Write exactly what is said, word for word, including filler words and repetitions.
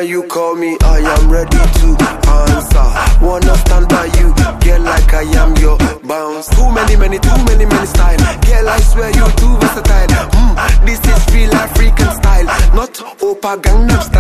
Anytime you call me, I am ready to answer. Wanna stand by you, girl, like I am your bounce. Too many, many, too many, many style. Girl, I swear you too versatile. Mm, this is real African style, not Opa Gangnam style.